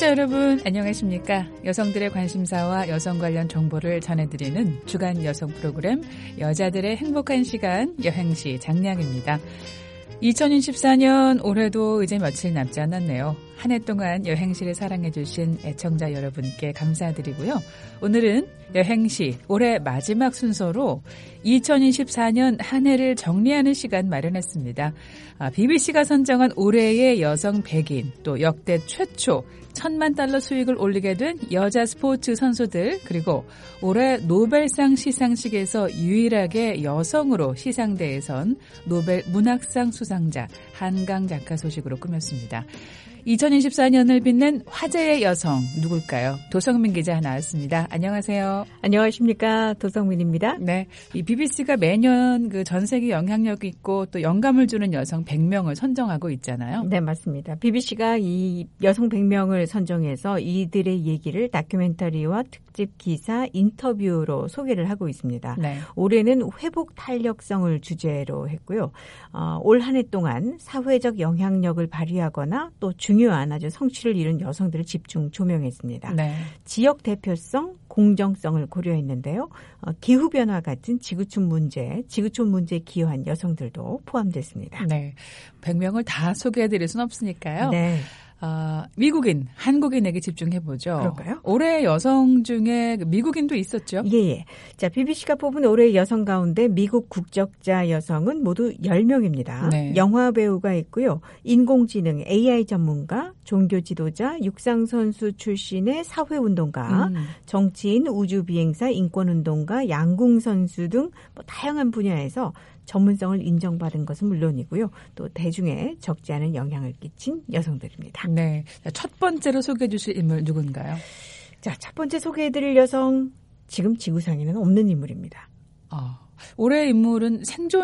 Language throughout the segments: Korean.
청취자 여러분 안녕하십니까? 여성들의 관심사와 여성 관련 정보를 전해드리는 주간 여성 프로그램 여자들의 행복한 시간 여행시 장량입니다. 2024년 올해도 이제 며칠 남지 않았네요. 한 해 동안 여행시를 사랑해 주신 애청자 여러분께 감사드리고요. 오늘은 여행시 올해 마지막 순서로 2024년 한 해를 정리하는 시간 마련했습니다. BBC가 선정한 올해의 여성 100인 또 역대 최초 $10,000,000 수익을 올리게 된 여자 스포츠 선수들 그리고 올해 노벨상 시상식에서 유일하게 여성으로 시상대에 선 노벨 문학상 수상자 한강 작가 소식으로 꾸몄습니다. 2024년을 빛낸 화제의 여성 누굴까요? 도성민 기자 나왔습니다. 안녕하세요. 안녕하십니까. 도성민입니다. 네, 이 BBC가 매년 그 전 세계 영향력 있고 또 영감을 주는 여성 100명을 선정하고 있잖아요. 네, 맞습니다. BBC가 이 여성 100명을 선정해서 이들의 얘기를 다큐멘터리와 특집 기사, 인터뷰로 소개를 하고 있습니다. 네. 올해는 회복 탄력성을 주제로 했고요. 올 한 해 동안 사회적 영향력을 발휘하거나 또 중요한 아주 성취를 이룬 여성들을 집중 조명했습니다. 네. 지역 대표성, 공정성을 고려했는데요. 기후변화 같은 지구촌 문제에 기여한 여성들도 포함됐습니다. 네, 100명을 다 소개해드릴 수는 없으니까요. 네. 미국인, 한국인에게 집중해보죠. 그럴까요? 올해 여성 중에 미국인도 있었죠? 예. 자, BBC가 뽑은 올해 여성 가운데 미국 국적자 여성은 모두 10명입니다. 네. 영화 배우가 있고요. 인공지능, AI 전문가, 종교 지도자, 육상선수 출신의 사회운동가, 정치인, 우주비행사, 인권운동가, 양궁선수 등 다양한 분야에서 전문성을 인정받은 것은 물론이고요. 또 대중에 적지 않은 영향을 끼친 여성들입니다. 네. 첫 번째로 소개해 주실 인물 누군가요? 자, 첫 번째 소개해드릴 여성, 지금 지구상에는 없는 인물입니다. 올해 인물은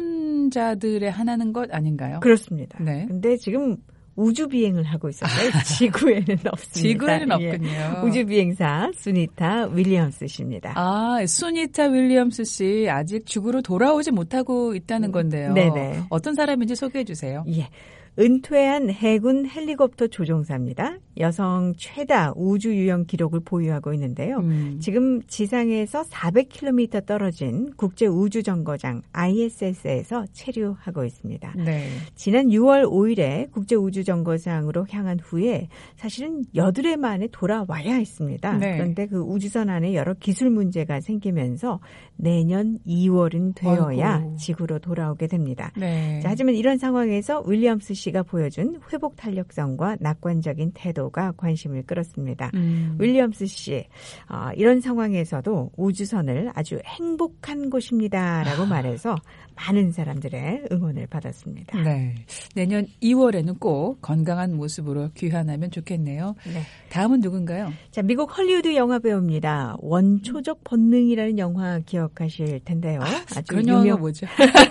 생존자들의 하나는 것 아닌가요? 그렇습니다. 네. 근데 지금 우주 비행을 하고 있어서요. 지구에는 없습니다. 지구에는 없군요. 예. 우주 비행사 수니타 윌리엄스 씨입니다. 수니타 윌리엄스 씨 아직 지구로 돌아오지 못하고 있다는 건데요. 네네. 어떤 사람인지 소개해 주세요. 예. 은퇴한 해군 헬리콥터 조종사입니다. 여성 최다 우주 유영 기록을 보유하고 있는데요. 지금 지상에서 400km 떨어진 국제 우주 정거장 ISS에서 체류하고 있습니다. 네. 지난 6월 5일에 국제 우주 정거장으로 향한 후에 사실은 여드레 만에 돌아와야 했습니다. 네. 그런데 그 우주선 안에 여러 기술 문제가 생기면서 내년 2월은 되어야 아이고. 지구로 돌아오게 됩니다. 네. 자, 하지만 이런 상황에서 윌리엄스 씨가 보여준 회복 탄력성과 낙관적인 태도가 관심을 끌었습니다. 윌리엄스 씨, 이런 상황에서도 우주선을 아주 행복한 곳입니다라고 말해서 많은 사람들의 응원을 받았습니다. 네. 내년 2월에는 꼭 건강한 모습으로 귀환하면 좋겠네요. 네. 다음은 누군가요? 자, 미국 헐리우드 영화 배우입니다. 원초적 본능이라는 영화 기억하실 텐데요. 아주 그런 영화가 뭐죠?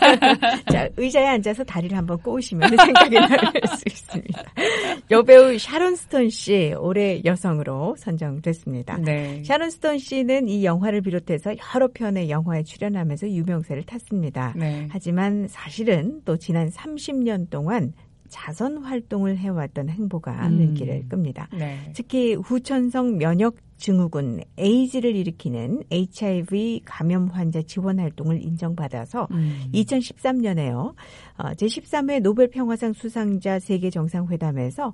자, 의자에 앉아서 다리를 한번 꼬으시면 생각이 날 수 있습니다. 여배우 샤론 스톤 씨 올해 여성으로 선정됐습니다. 네. 샤론 스톤 씨는 이 영화를 비롯해서 여러 편의 영화에 출연하면서 유명세를 탔습니다. 네. 하지만 사실은 또 지난 30년 동안 자선 활동을 해왔던 행보가 눈길을 끕니다. 네. 특히 후천성 면역 증후군 에이즈를 일으키는 HIV 감염 환자 지원 활동을 인정받아서 2013년에요. 제13회 노벨 평화상 수상자 세계 정상회담에서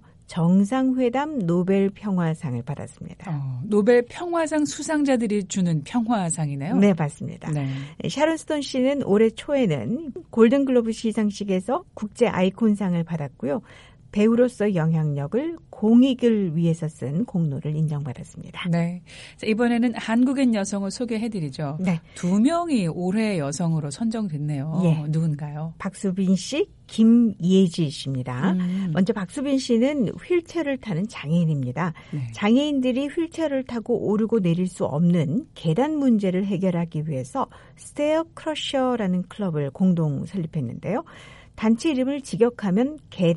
정상회담 노벨 평화상을 받았습니다. 노벨 평화상 수상자들이 주는 평화상이네요. 네, 맞습니다. 네. 샤론 스톤 씨는 올해 초에는 골든글로브 시상식에서 국제 아이콘상을 받았고요. 배우로서 영향력을 공익을 위해서 쓴 공로를 인정받았습니다. 네. 자, 이번에는 한국인 여성을 소개해드리죠. 네. 2명이 올해 여성으로 선정됐네요. 예. 누군가요? 박수빈 씨, 김예지 씨입니다. 먼저 박수빈 씨는 휠체어를 타는 장애인입니다. 네. 장애인들이 휠체어를 타고 오르고 내릴 수 없는 계단 문제를 해결하기 위해서 스테어 크러셔라는 클럽을 공동 설립했는데요. 단체 이름을 직역하면 계단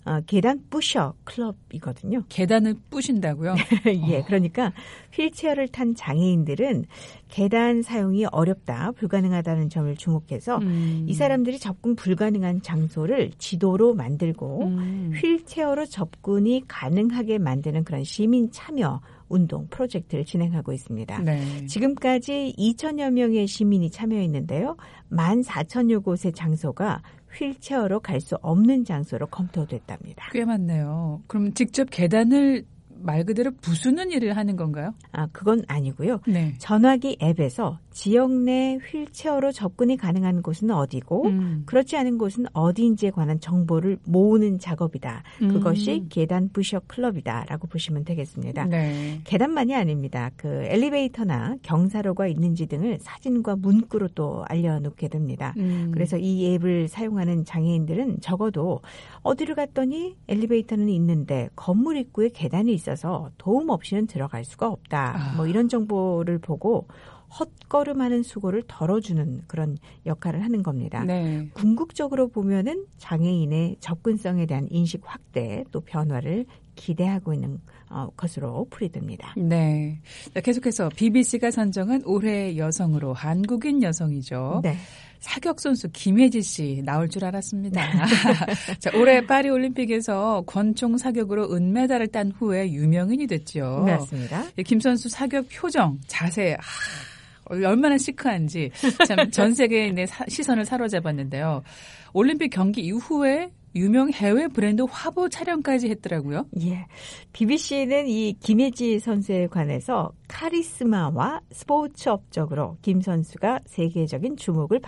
계단 부셔 클럽이거든요. 계단을 부신다고요? 예, 그러니까 휠체어를 탄 장애인들은 계단 사용이 어렵다, 불가능하다는 점을 주목해서 이 사람들이 접근 불가능한 장소를 지도로 만들고 휠체어로 접근이 가능하게 만드는 그런 시민 참여 운동 프로젝트를 진행하고 있습니다. 네. 지금까지 2천여 명의 시민이 참여했는데요. 14,000여 곳의 장소가 휠체어로 갈 수 없는 장소로 검토됐답니다. 꽤 많네요. 그럼 직접 계단을 말 그대로 부수는 일을 하는 건가요? 그건 아니고요. 네. 전화기 앱에서 지역 내 휠체어로 접근이 가능한 곳은 어디고 그렇지 않은 곳은 어디인지에 관한 정보를 모으는 작업이다. 그것이 계단 부셔 클럽이다라고 보시면 되겠습니다. 네. 계단만이 아닙니다. 그 엘리베이터나 경사로가 있는지 등을 사진과 문구로 또 알려놓게 됩니다. 그래서 이 앱을 사용하는 장애인들은 적어도 어디를 갔더니 엘리베이터는 있는데 건물 입구에 계단이 있어서 도움 없이는 들어갈 수가 없다. 뭐 이런 정보를 보고 헛걸음하는 수고를 덜어주는 그런 역할을 하는 겁니다. 네. 궁극적으로 보면은 장애인의 접근성에 대한 인식 확대 또 변화를 기대하고 있는 것으로 풀이됩니다. 네. 계속해서 BBC가 선정한 올해의 여성으로 한국인 여성이죠. 네. 사격 선수 김혜지 씨 나올 줄 알았습니다. 자, 올해 파리 올림픽에서 권총 사격으로 은메달을 딴 후에 유명인이 됐죠. 맞습니다. 김 선수 사격 표정, 자세 얼마나 시크한지 참 전 세계인의 시선을 사로잡았는데요. 올림픽 경기 이후에 유명 해외 브랜드 화보 촬영까지 했더라고요. 예. BBC는 이 김혜지 선수에 관해서 카리스마와 스포츠 업적으로 김 선수가 세계적인 주목을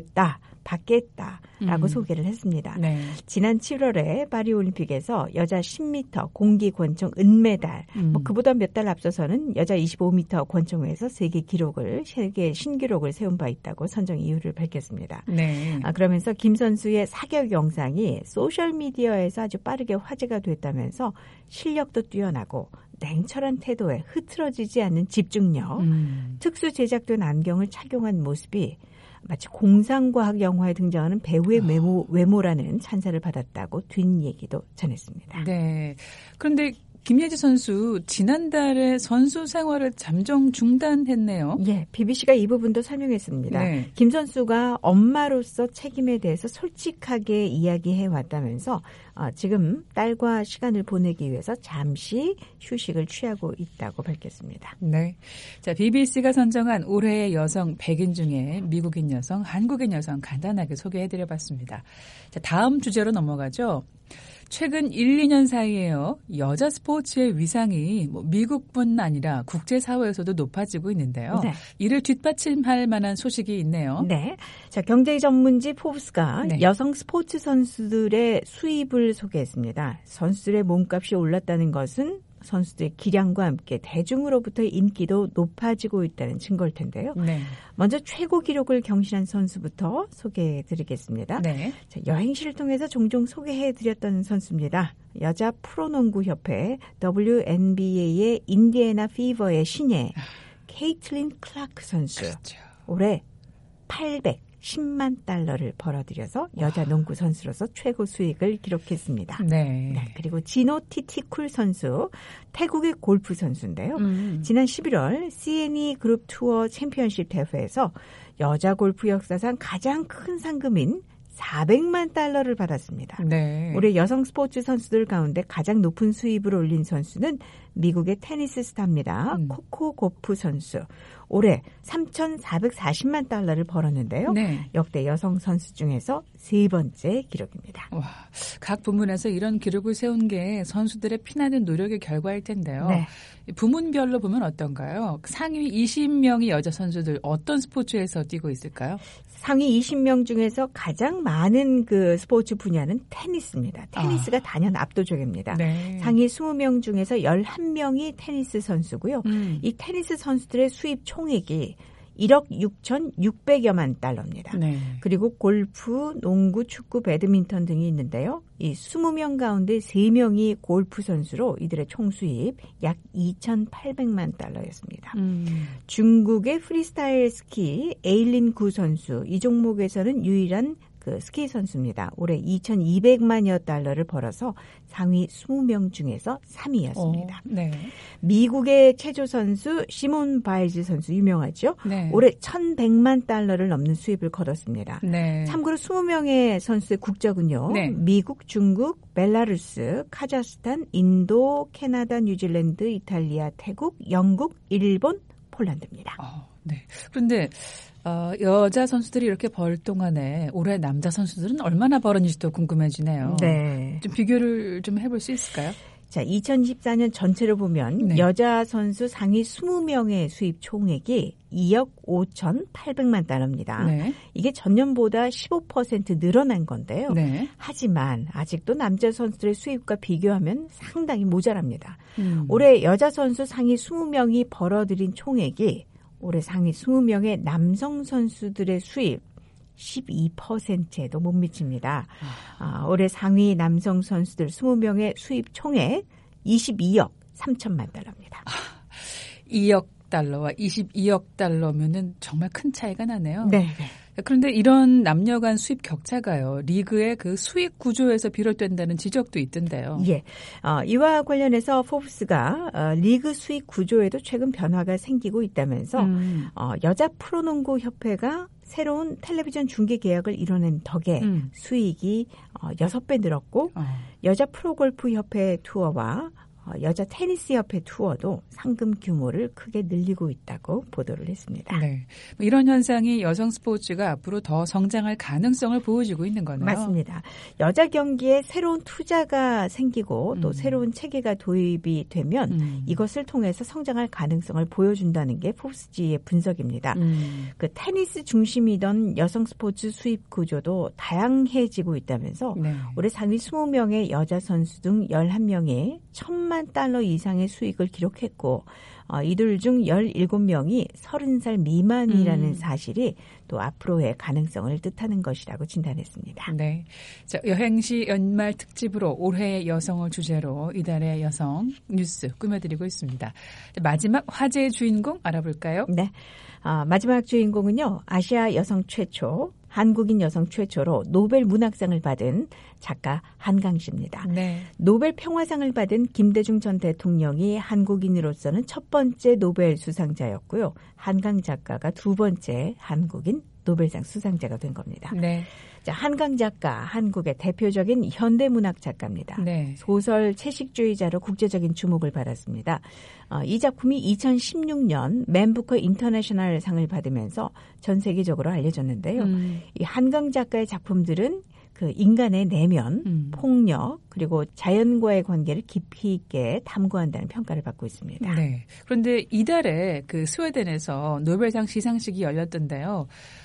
받겠다라고 소개를 했습니다. 네. 지난 7월에 파리 올림픽에서 여자 10m 공기 권총 은메달, 그보다 몇 달 앞서서는 여자 25m 권총에서 세계 신기록을 세운 바 있다고 선정 이유를 밝혔습니다. 네. 그러면서 김 선수의 사격 영상이 소셜미디어에서 아주 빠르게 화제가 됐다면서 실력도 뛰어나고 냉철한 태도에 흐트러지지 않는 집중력, 특수 제작된 안경을 착용한 모습이 마치 공상과학 영화에 등장하는 배우의 외모라는 찬사를 받았다고 뒷얘기도 전했습니다. 네. 그런데 김예지 선수 지난달에 선수 생활을 잠정 중단했네요. 예, BBC가 이 부분도 설명했습니다. 네. 김 선수가 엄마로서 책임에 대해서 솔직하게 이야기해 왔다면서 지금 딸과 시간을 보내기 위해서 잠시 휴식을 취하고 있다고 밝혔습니다. 네. 자, BBC가 선정한 올해의 여성 100인 중에 미국인 여성, 한국인 여성 간단하게 소개해드려봤습니다. 자, 다음 주제로 넘어가죠. 최근 1, 2년 사이에요. 여자 스포츠의 위상이 미국뿐 아니라 국제사회에서도 높아지고 있는데요. 네. 이를 뒷받침할 만한 소식이 있네요. 네. 자, 경제 전문지 포브스가 네. 여성 스포츠 선수들의 수입을 소개했습니다. 선수들의 몸값이 올랐다는 것은 선수들의 기량과 함께 대중으로부터의 인기도 높아지고 있다는 증거일 텐데요. 네. 먼저 최고 기록을 경신한 선수부터 소개해드리겠습니다. 네. 자, 여행시를 통해서 종종 소개해드렸던 선수입니다. 여자 프로농구협회 WNBA의 인디애나 피버의 신예 케이틀린 클라크 선수. 그렇죠. 올해 810만 달러를 벌어들여서 여자 농구 선수로서 최고 수익을 기록했습니다. 네. 네, 그리고 지노 티티쿨 선수, 태국의 골프 선수인데요. 지난 11월 CNE 그룹 투어 챔피언십 대회에서 여자 골프 역사상 가장 큰 상금인 400만 달러를 받았습니다. 네. 올해 여성 스포츠 선수들 가운데 가장 높은 수입을 올린 선수는 미국의 테니스 스타입니다. 코코 고프 선수. 올해 3,440만 달러를 벌었는데요. 네. 역대 여성 선수 중에서 세 번째 기록입니다. 와, 각 부문에서 이런 기록을 세운 게 선수들의 피나는 노력의 결과일 텐데요. 네. 부문별로 보면 어떤가요? 상위 20명의 여자 선수들 어떤 스포츠에서 뛰고 있을까요? 상위 20명 중에서 가장 많은 그 스포츠 분야는 테니스입니다. 테니스가 단연 압도적입니다. 네. 상위 20명 중에서 11명이 테니스 선수고요. 이 테니스 선수들의 수입 총액이 1억 6,600여만 달러입니다. 네. 그리고 골프, 농구, 축구, 배드민턴 등이 있는데요. 이 20명 가운데 3명이 골프 선수로 이들의 총 수입 약 2,800만 달러였습니다. 중국의 프리스타일 스키 에일린 구 선수, 이 종목에서는 유일한 그 스키 선수입니다. 올해 2,200만여 달러를 벌어서 상위 20명 중에서 3위였습니다. 네. 미국의 체조 선수 시몬 바일즈 선수 유명하죠. 네. 올해 1,100만 달러를 넘는 수입을 거뒀습니다. 네. 참고로 20명의 선수의 국적은요. 네. 미국, 중국, 벨라루스, 카자흐스탄, 인도, 캐나다, 뉴질랜드, 이탈리아, 태국, 영국, 일본, 폴란드입니다. 네. 그런데 여자 선수들이 이렇게 벌 동안에 올해 남자 선수들은 얼마나 벌었는지도 궁금해지네요. 네. 좀 비교를 좀 해볼 수 있을까요? 자, 2014년 전체로 보면 네. 여자 선수 상위 20명의 수입 총액이 2억 5,800만 달러입니다. 네. 이게 전년보다 15% 늘어난 건데요. 네. 하지만 아직도 남자 선수들의 수입과 비교하면 상당히 모자랍니다. 올해 여자 선수 상위 20명이 벌어들인 총액이 올해 상위 20명의 남성 선수들의 수입 12%에도 못 미칩니다. 올해 상위 남성 선수들 20명의 수입 총액 22억 3천만 달러입니다. 2억 달러와 22억 달러면은 정말 큰 차이가 나네요. 네. 그런데 이런 남녀 간 수입 격차가요. 리그의 그 수익 구조에서 비롯된다는 지적도 있던데요. 예. 이와 관련해서 포브스가 리그 수익 구조에도 최근 변화가 생기고 있다면서 여자 프로농구 협회가 새로운 텔레비전 중계 계약을 이뤄낸 덕에 수익이 6배 늘었고 여자 프로골프 협회 투어와 여자 테니스 협회 투어도 상금 규모를 크게 늘리고 있다고 보도를 했습니다. 네, 이런 현상이 여성 스포츠가 앞으로 더 성장할 가능성을 보여주고 있는 거네요. 맞습니다. 여자 경기에 새로운 투자가 생기고 또 새로운 체계가 도입이 되면 이것을 통해서 성장할 가능성을 보여준다는 게 포브스지의 분석입니다. 그 테니스 중심이던 여성 스포츠 수입 구조도 다양해지고 있다면서 네. 올해 상위 20명의 여자 선수 등 11명이 1,000만 달러 이상의 수익을 기록했고 이들 중 17명이 30살 미만이라는 사실이 또 앞으로의 가능성을 뜻하는 것이라고 진단했습니다. 네, 자, 여행시 연말 특집으로 올해의 여성을 주제로 이달의 여성 뉴스 꾸며드리고 있습니다. 마지막 화제의 주인공 알아볼까요? 네, 마지막 주인공은요. 아시아 여성 최초, 한국인 여성 최초로 노벨 문학상을 받은 작가 한강 씨입니다. 네. 노벨 평화상을 받은 김대중 전 대통령이 한국인으로서는 첫 번째 노벨 수상자였고요. 한강 작가가 두 번째 한국인 노벨상 수상자가 된 겁니다. 네. 자, 한강 작가, 한국의 대표적인 현대문학 작가입니다. 네. 소설 채식주의자로 국제적인 주목을 받았습니다. 이 작품이 2016년 맨부커 인터내셔널 상을 받으면서 전 세계적으로 알려졌는데요. 이 한강 작가의 작품들은 그 인간의 내면, 폭력, 그리고 자연과의 관계를 깊이 있게 탐구한다는 평가를 받고 있습니다. 네. 그런데 이달에 그 스웨덴에서 노벨상 시상식이 열렸던데요.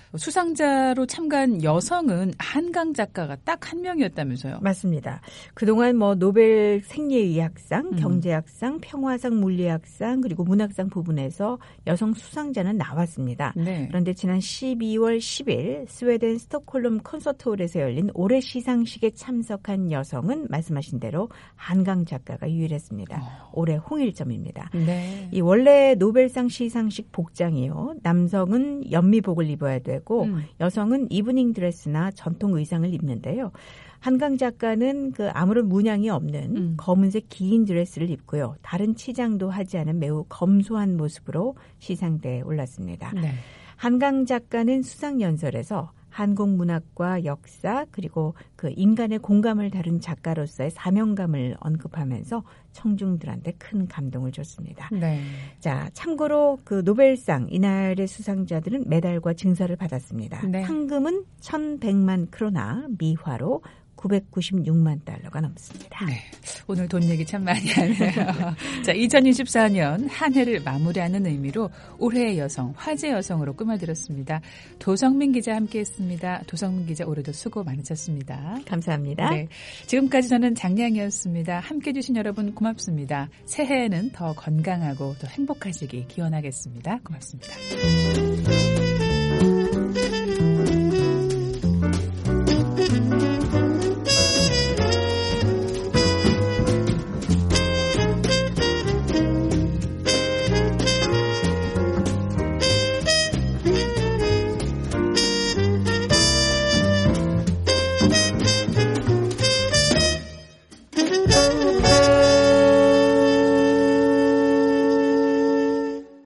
수상자로 참가한 여성은 한강 작가가 딱 한 명이었다면서요. 맞습니다. 그동안 노벨 생리의학상, 경제학상, 평화상, 물리학상 그리고 문학상 부분에서 여성 수상자는 나왔습니다. 네. 그런데 지난 12월 10일 스웨덴 스톡홀름 콘서트홀에서 열린 올해 시상식에 참석한 여성은 말씀하신 대로 한강 작가가 유일했습니다. 올해 홍일점입니다. 네. 이 원래 노벨상 시상식 복장이요. 남성은 연미복을 입어야 되고 여성은 이브닝 드레스나 전통 의상을 입는데요. 한강 작가는 그 아무런 문양이 없는 검은색 긴 드레스를 입고요. 다른 치장도 하지 않은 매우 검소한 모습으로 시상대에 올랐습니다. 네. 한강 작가는 수상 연설에서 한국 문학과 역사 그리고 그 인간의 공감을 다룬 작가로서의 사명감을 언급하면서 청중들한테 큰 감동을 줬습니다. 네. 자, 참고로 그 노벨상 이날의 수상자들은 메달과 증서를 받았습니다. 네. 상금은 1,100만 크로나, 미화로 996만 달러가 넘습니다. 네. 오늘 돈 얘기 참 많이 하네요. 자, 2024년 한 해를 마무리하는 의미로 올해의 여성, 화제 여성으로 꾸며드렸습니다. 도성민 기자 함께했습니다. 도성민 기자 올해도 수고 많으셨습니다. 감사합니다. 네. 지금까지 저는 장량이었습니다. 함께해 주신 여러분 고맙습니다. 새해에는 더 건강하고 더 행복하시기 기원하겠습니다. 고맙습니다.